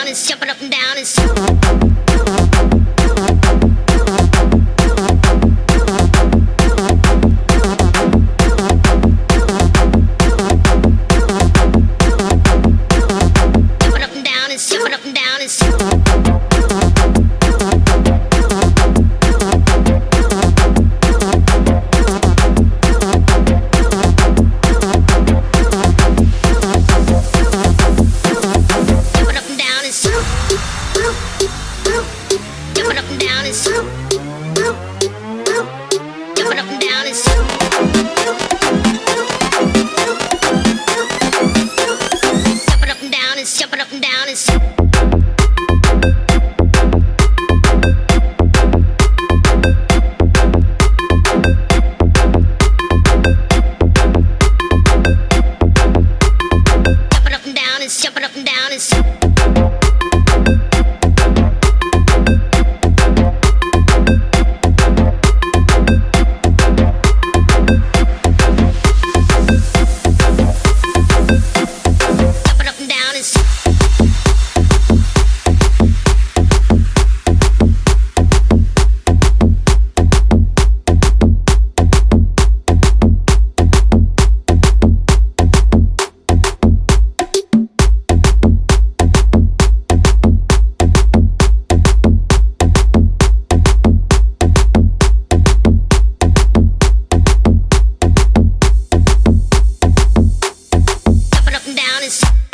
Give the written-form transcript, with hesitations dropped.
jumping up and down and jumping up and down and jumping up and down and jumping up and down and jumping up and down and jumping up and down and jumping up and down and jumping up and down and jumping up and down and jumping up and down and